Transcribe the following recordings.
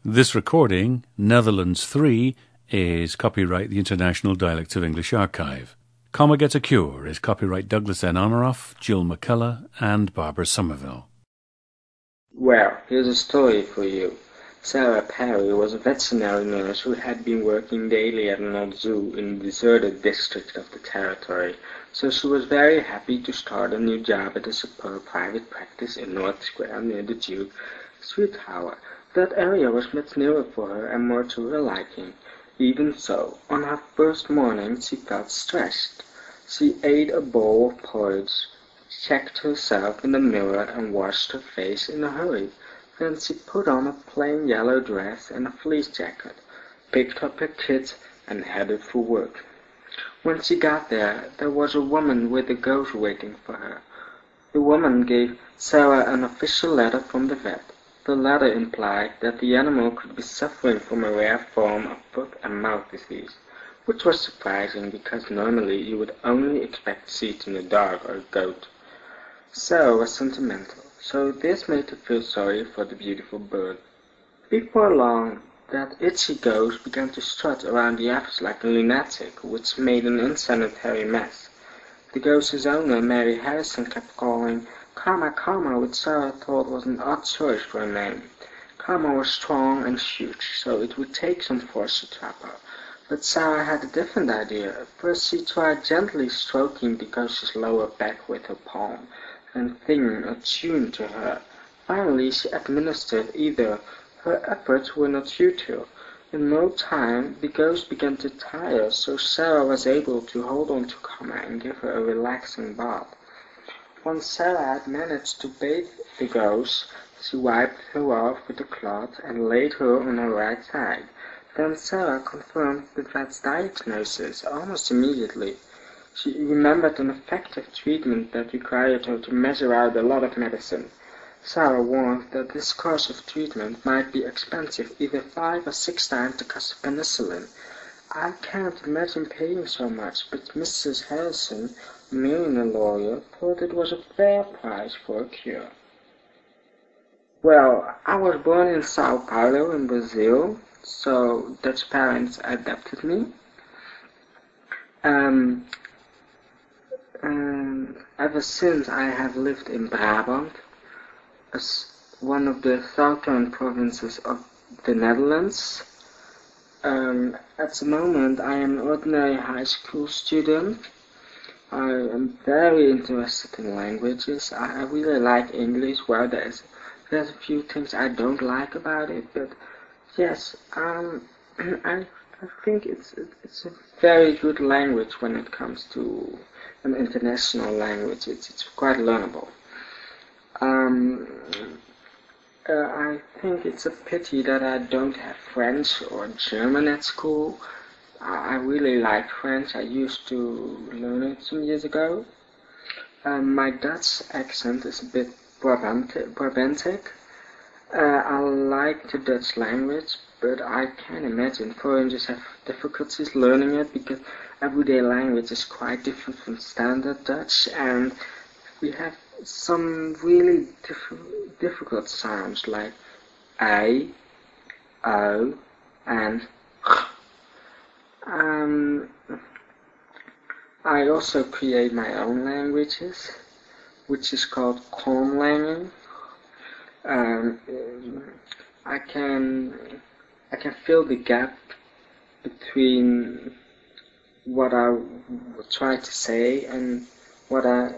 This recording, Netherlands 3, is copyright the International Dialects of English Archive. Comma Gets a Cure is copyright Douglas N. Honoroff, Jill McCullough, and Barbara Somerville. Well, here's a story for you. Sarah Perry was a veterinary nurse who had been working daily at an old zoo in the deserted district of the territory, so she was very happy to start a new job at a superb private practice in North Square near the Duke Street Tower. That area was much nearer for her and more to her liking. Even so, on her first morning she felt stressed. She ate a bowl of porridge, checked herself in the mirror and washed her face in a hurry. Then she put on a plain yellow dress and a fleece jacket, picked up her kit, and headed for work. When she got there, there was a woman with a ghost waiting for her. The woman gave Sarah an official letter from the vet. The letter implied that the animal could be suffering from a rare form of foot and mouth disease, which was surprising because normally you would only expect to see it in a dog or a goat. Sarah was sentimental, so this made her feel sorry for the beautiful bird. Before long, that itchy ghost began to strut around the office like a lunatic, which made an unsanitary mess. The ghost's owner, Mary Harrison, kept calling Karma, which Sarah thought was an odd choice for a name. Karma was strong and huge, so it would take some force to trap her. But Sarah had a different idea. First she tried gently stroking the ghost's lower back with her palm, and singing a tune to her. Finally she administered either. Her efforts were not futile. In no time the ghost began to tire, so Sarah was able to hold on to Karma and give her a relaxing bath. Once Sarah had managed to bathe the ghost, she wiped her off with a cloth and laid her on her right side. Then Sarah confirmed the vet's diagnosis almost immediately. She remembered an effective treatment that required her to measure out a lot of medicine. Sarah warned that this course of treatment might be expensive, either 5 or 6 times the cost of penicillin. I can't imagine paying so much, but Mrs. Harrison, a millionaire lawyer, thought it was a fair price for a cure. Well, I was born in Sao Paulo in Brazil, so Dutch parents adopted me. Ever since I have lived in Brabant, as one of the southern provinces of the Netherlands. At the moment I am an ordinary high school student. I am very interested in languages. I really like English. Well, there's a few things I don't like about it, but yes, I think it's a very good language when it comes to an international language. It's quite learnable. I think it's a pity that I don't have French or German at school. I really like French. I used to learn it some years ago. My Dutch accent is a bit Brabantic. I like the Dutch language, but I can imagine foreigners have difficulties learning it because everyday language is quite different from standard Dutch, and we have some really difficult sounds like A, O, and I also create my own languages, which is called conlanging. I can fill the gap between what I try to say and what I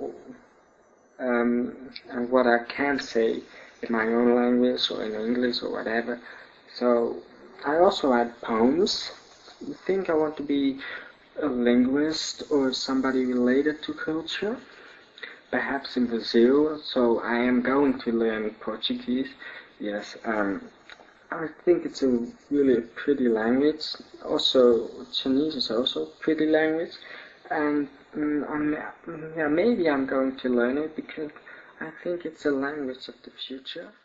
can say in my own language or in English or whatever. So I also write poems. I think I want to be a linguist or somebody related to culture, perhaps in Brazil. So I am going to learn Portuguese. Yes, I think it's a really pretty language. Also, Chinese is also a pretty language, and maybe I'm going to learn it because I think it's a language of the future.